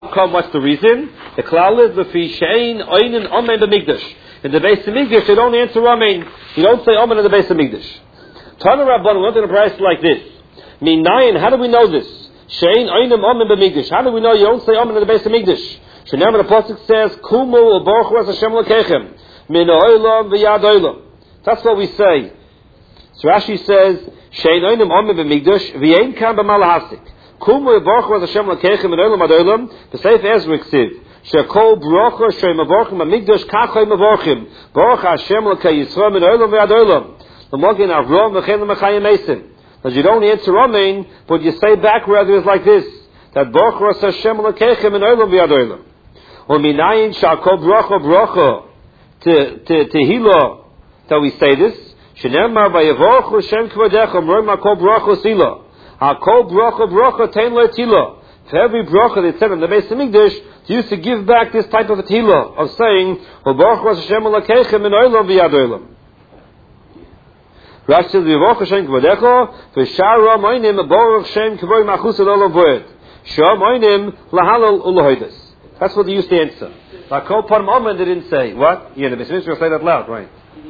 Come, what's the reason? The klal is Lefi Shein Oinin Amen B'Mikdash. In the Beis Hamikdash, they don't answer Amen. You don't say Amen in the Beis Hamikdash. Tana Rabban went in a price like this. Minayin, how do we know this? Shein Oinim Amen B'Mikdash. How do we know you don't say Amen in the Beis Hamikdash? Shenam, the pasuk says, Kumu U'Baruchu Es Hashem L'Kechem Min Oilam V'Yad Oilam. That's what we say. So Rashi says, Shein Oinim Amen B'Mikdash V'Yein Kam B'Malahasik. Kumu U'Baruchu Es Hashem L'Kechem Min Oilam Ad Oilam. The Sefer Ezra Ksiv. Shekol Baruchu Shrei Mavorchim B'Mikdash Kachoi Mavorchim. Baruch Hashem L'Kei Yisrael Min Oilam V'Yad Oilam. L'Mogin Avrom V'Chein L'Mechayim Mesim. As you don't answer Amen, but you say back rather is like this. That Baruch Hashem L'Kechem Min Oilam V'Yad Oilam. Or minayin shall kol bracha tehila that we say this. Shenemar vayevorchu Shem kvadecha mroima kol bracha sila. Ha kol bracha tein lo tila. For every bracha they said in the Beis Hamikdash, they used to give back this type of a tila of saying, Baruch Hashem L'Kechem Min Oilam V'Yad Oilam. Rashi says vayevorchu Shem kvadecha v'shara moinim Baruch Shem kvoy machus olam voed. Shara moinim lahalal ulohidas. That's what they used to answer. Like Kol Param Amen, they didn't say. What? Yeah, the Beis Hamikdash say that loud, right?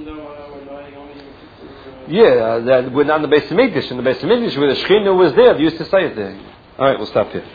Yeah, we're not in the Beis Hamikdash. In the Beis Hamikdash, where the Shekhinah was there, they used to say it there. All right, we'll stop here.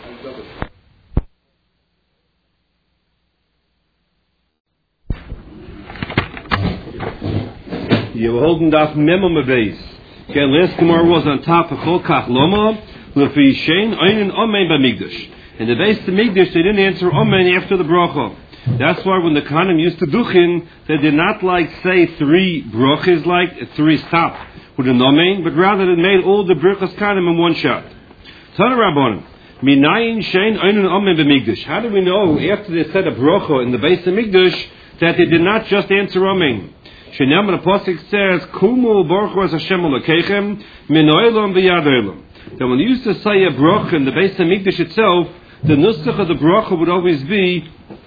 You were holding off Memam Beis. Okay, last Gemara was on top of Chol Kach Loma, Lefi Shein Oinin Amen B'Mikdash. In the Beis Hamikdash, they didn't answer Amen after the bracha. That's why when the Kohanim used to duchin, they did not say three brachas, like three stop with an Amen, but rather they made all the brachas Kohanim in one shot. Tana Rabbanan, Minayin Shein Oinin Amen B'Mikdash. How do we know after they said a bracha in the Beis Hamikdash that they did not just answer Amen? Shenam, the pasuk says, Kumu Baruch Es Hashem L'Kechem Min Oilam V'Yad Oilam. That when they used to say a bracha in the Beis Hamikdash itself, the nusach of the bracha would always be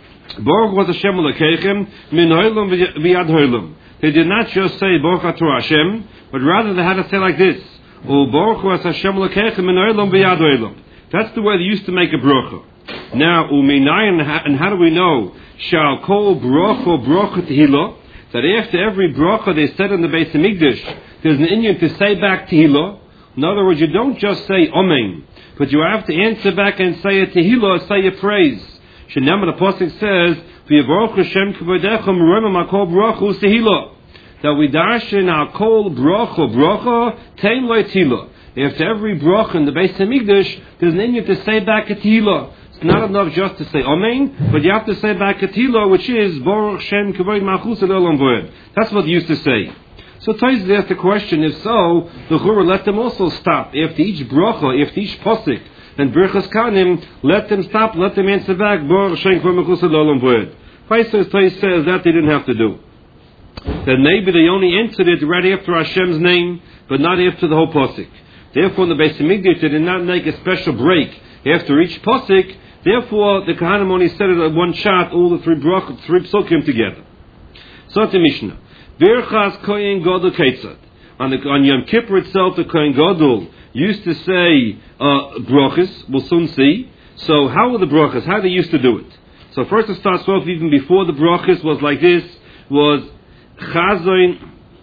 Baruch Hashem L'Kechem Min Oilam V'Yad Oilam. They did not just say Baruch Atah Hashem, but rather they had to say like this: O Baruch Hashem L'Kechem Min Oilam V'Yad Oilam. That's the way they used to make a bracha. Now, Uminayin, and how do we know? Shall call bracha tehillah. That after every bracha they said in the Beis Hamikdash, there's an inyan to say back tehillah. In other words, you don't just say Amen, but you have to answer back and say a tehillah, say a praise. Shenam, the pasuk says, "V'yavorach Hashem k'vodecha m'roim ma'kol bracha tehillah." That we dash in our kol bracha tein lo tehillah. After every bracha in the Beis Hamikdash, there's an inyan to say back a tehillah. It's not enough just to say Amen, but you have to say back a tehillah, which is Baruch Shem k'voy ma'chus olam voed. That's what they used to say. So Taiz asked the question, if so, the Chura let them also stop. After each bracha, after each posik, and Birchas Kanim, let them stop, let them answer back, Baruch Shem k'voy ma'chus olam voed. Taiz says that they didn't have to do. That maybe they only answered it right after Hashem's name, but not after the whole posik. Therefore, in the Beis Hamikdash, they did not make a special break after each posik. Therefore, the Kohanim only said it at one shot, all the three psukim together. So the Mishnah. Birchas Kohen Gadol Ketzad. On Yom Kippur itself, the Kohen Gadol used to say brachas. We'll soon see. So how were the brachas? How they used to do it? So first it starts off even before the brachas was like this, was Chazoin.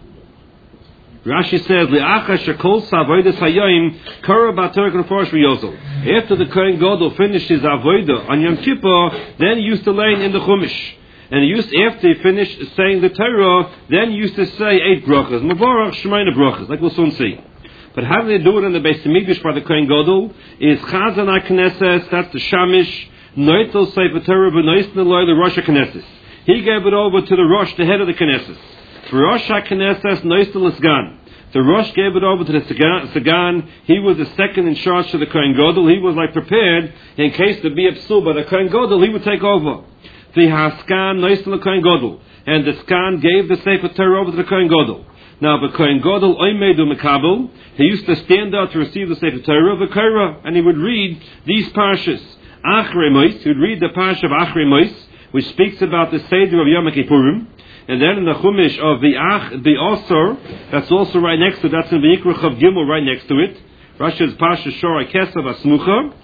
Rashi says, "Le'acha shekol savodas hayoim kara b'torah k'nefarish v'yosel." After the Kohen Gadol finished his avodah on Yom Kippur, then he used to learn in the Chumash. And after he finished saying the Torah, then he used to say 8 brachas. Mavorach shemaina brachas, like we'll soon see. But how do they do it in the Beis Hamikdash by the Kohen Gadol? Is Chazan HaKnesses, that's the Shamish, Noitel Sefer Torah b'nois n'loi l'Rosh HaKnesses. He gave it over to the Rosh, the head of the Knesses. For Rosh HaKnesses, Noitel L'Sgan. The Rosh gave it over to the Sagan. He was the second in charge to the Kohen Gadol. He was like prepared in case there be a psul by the Kohen Gadol, he would take over. The Haskan Noitel Kohen Gadol, and the Skan gave the Sefer Torah over to the Kohen Gadol. Now, the Kohen Gadol Oymedu Mekabel, he used to stand out to receive the Sefer Torah, the Korah, and he would read these parshas. Achrei Mos, he would read the parsha of Achrei Mos, which speaks about the Seder of Yom Kippurim. And then in the Chumash of the Osor, that's also right next to it, that's in the Vayikra Chav Gimel right next to it. Rasha's Pasha Shora Kesav Asmucha.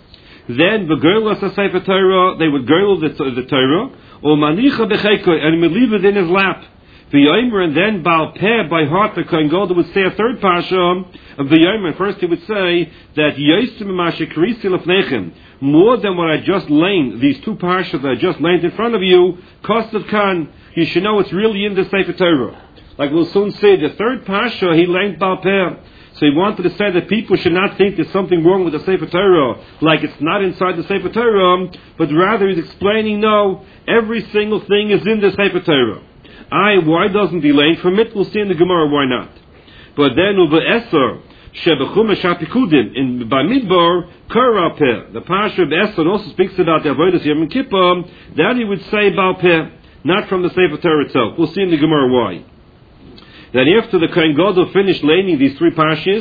Then the girl of the Sefer Torah, they would girdle the Torah, or manicha becheko, and he would leave it in his lap. V'yomer, and then Baal Peh, by heart, the Kohen Gadol would say a third parsha of V'yomer. First he would say that Yosim Mashikrisi Lefnechem, more than what I just laid, these two parshas that I just laid in front of you, Kostav Khan, you should know it's really in the Sefer Torah. Like we'll soon say, the third parsha, he laid Baal Peh. So he wanted to say that people should not think there's something wrong with the Sefer Torah, like it's not inside the Sefer Torah, but rather he's explaining, no, every single thing is in the Sefer Torah. Why doesn't he learn from it? We'll see in the Gemara why not. But then Uba Esser, Shebechumash HaPikudim, in Bamidbar, Kara Peh. The Parsha of Esser also speaks about the Avodas Yom Kippur, that he would say Baal Peh, not from the Sefer Torah itself. We'll see in the Gemara why. Then after the Kohen Gadol finished laying these three parshas,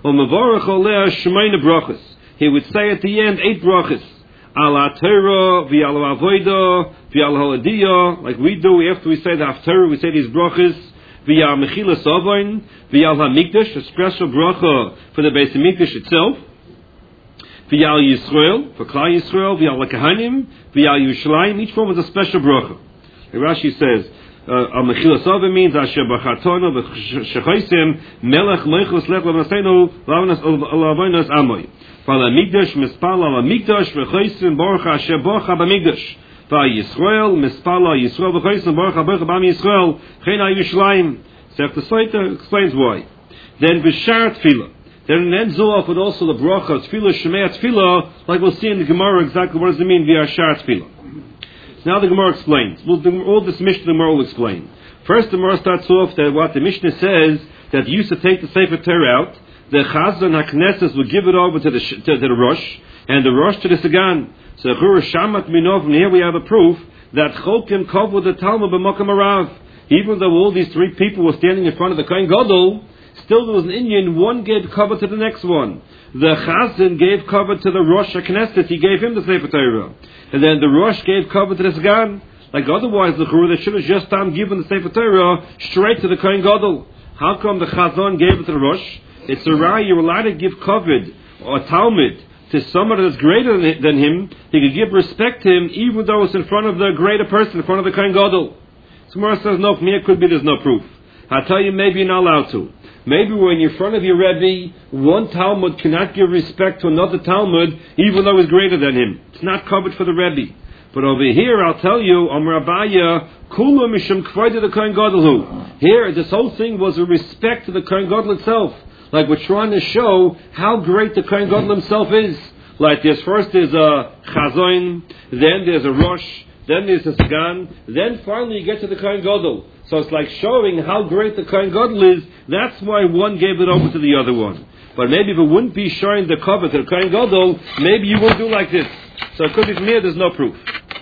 he would say at the end 8 brachas. Ala Torah, v'al Avodah, v'al Haladiyah, like we do after we say the Haftarah, we say these brachas, v'al Mechilas Avon, v'al HaMikdash, a special bracha for the Beis HaMikdash itself, v'al Yisrael, for Klal Yisrael, v'al Kahanim, v'al Yerushalayim, each one was a special bracha. Rashi says, Al-Mechilas Avon means Asher B'chatona v'Shechaisim Melech Leichos Lech L'Vasenu L'Avonos Amoy. V'Al-Mikdash Mispal Al-Mikdash v'Chaisim Baruch Asher Bocha B'Mikdash. V'Yisrael Mispal Al-Yisrael v'Chaisim Baruch HaBocha B'Am Yisrael Chen HaYerushalayim. Sefta Soita explains why. Then B'Shar Tefillah. Then it ends off with also the bracha Tefillah Shemei Tefillah, like we'll see in the Gemara exactly what does it mean via Shar Tefillah. Now the Gemara explains. All this Mishnah the Gemara will explain. First the Gemara starts off that what the Mishnah says, that you used to take the Sefer Torah out, the Chazan HaKnesses would give it over to the Rosh, and the Rosh to the Sagan. So Shamat Minov, and here we have a proof that Chokim Kavod the Talmud B'Makam Arav. Even though all these three people were standing in front of the Kohen Gadol, still there was an Indian, one gave cover to the next one. The Chazan gave cover to the Rosh HaKnesset, he gave him the Sefer Torah. And then the Rosh gave cover to the Sagan. Like otherwise, the Chur, they should have just given the Sefer Torah straight to the Kohen Gadol. How come the Chazan gave it to the Rosh? It's a raya, you're allowed to give kavod or Talmud to somebody that's greater than him. He could give respect to him even though it's in front of the greater person, in front of the Kohen Gadol. Somewhere says, no, from here could be there's no proof. I'll tell you, maybe you're not allowed to. Maybe when you're in front of your Rebbe, one Talmud cannot give respect to another Talmud, even though he's greater than him. It's not covered for the Rebbe. But over here, I'll tell you, Amar Abaya, Kula Mishum Kvoida the Kohen Gadol. Here, this whole thing was a respect to the Kohen Gadol itself. Like we're trying to show how great the Kohen Gadol himself is. Like there's first there's a Chazon, then there's a Rosh, then there's a Sagan, then finally you get to the Kohen Gadol. So it's like showing how great the Kohen Gadol is. That's why one gave it over to the other one. But maybe if it wouldn't be showing the cover to the Kohen Gadol, maybe you won't do like this. So it could be from here, there's no proof.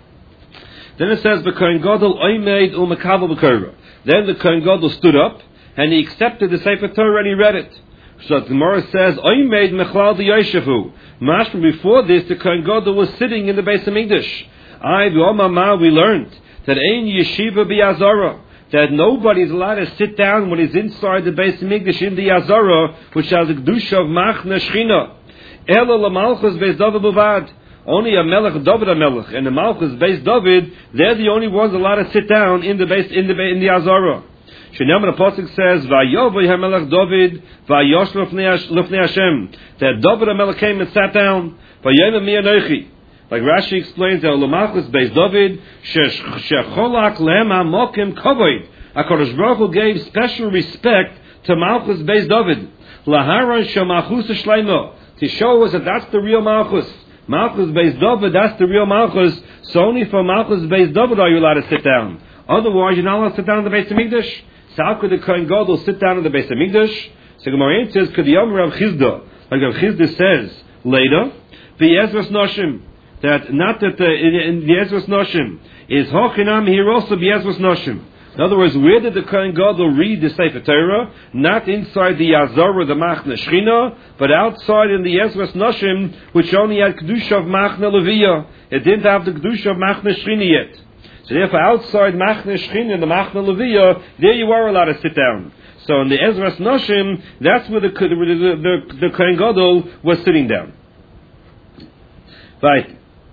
Then it says, the Kohen Gadol oimed u'mekabel b'korah. Then the Kohen Gadol stood up, and he accepted the Sefer Torah and he read it. So the Gemara says, oimed mechlal d'yoshefu. Mashma, before this, the Kohen Gadol was sitting in the Beis HaMikdash. We learned that ein yeshiva b'yazara, that nobody is allowed to sit down when he's inside the Beis HaMikdash in the Yazara, which has a kedusha of Machna Shechina. Ela l'malchus Beis David b'vad. Only a Melech David a Melech and the Malchus Beis David, they're the only ones allowed to sit down in the Yazara. Shenam the pasuk says, "Vayovay HaMelech David, vayosh lefnei Hashem." That David a Melech came and sat down. Vayom mi anochi. Like Rashi explains, that Malchus Beis David shecholak lehem hamokim kavod. HaKadosh Baruch Hu gave special respect to Malchus Beis David. Laharon shemachus shleimo, to show us that that's the real Malchus. Malchus Beis David, that's the real Malchus. So only for Malchus Beis David are you allowed to sit down. Otherwise, you're not allowed to sit down in the Beis HaMikdash. So how could the Kohen Gadol sit down in the Beis HaMikdash? So Gemara says, "Could the Rav Chizda," like Rav Chizda says later, the Ezras Noshim, that not that in the Ezras Noshim is Hochinam here also the Ezras Noshim. In other words, where did the Kohen Gadol read the Sefer Torah? Not inside the Yazara, the Machna Shechina, but outside in the Ezras Noshim, which only had Kedusha of Machna Leviyah. It didn't have the Kedusha of Machna Shechina yet. So therefore, outside Machna Shechina, the Machna Leviyah, there you are allowed to sit down. So in the Ezras Noshim, that's where the Kohen Gadol was sitting down. Right.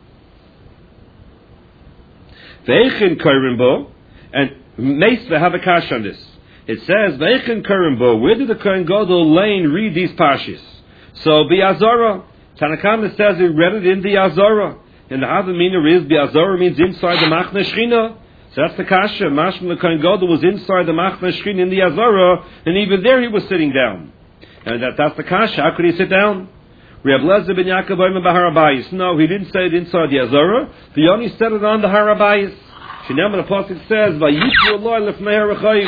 Ve'echin Korimbo, and Meis have a kash on this. It says, Ve'echin Korimbo, where did the Kohen Gadol Lane read these pashis? So, Bi'azara. Tanakama says he read it in the Azara. And the other meaning is, Bi'azara means inside the Machne Shechina. So that's the kasha. Mashma the Kohen Gadol was inside the Machne Shechina in the Azara, and even there he was sitting down. And that's the kasha. How could he sit down? Reb Lezer ben Yaakov Omer b'Harabayis. No, he didn't say it inside the Azara. He only said it on the Harabayis. Shinam the pasuk says, "Vayitzu Eloi lefnei harachayim."